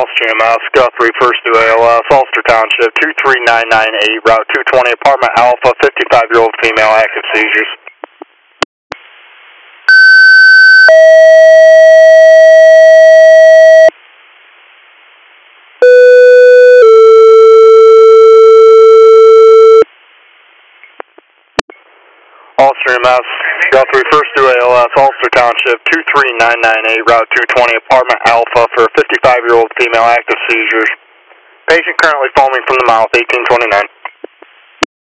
Ulster EMS, Guthrie, first to ALS, Ulster Township, 23998, Route 220, Apartment Alpha, 55-year-old female, active seizures. Ulster EMS, Guthrie, first to ALS, Ulster Township, 23998, Route 220, Apartment Alpha, for a 55-year-old female, active seizures. Patient currently foaming from the mouth, 1829.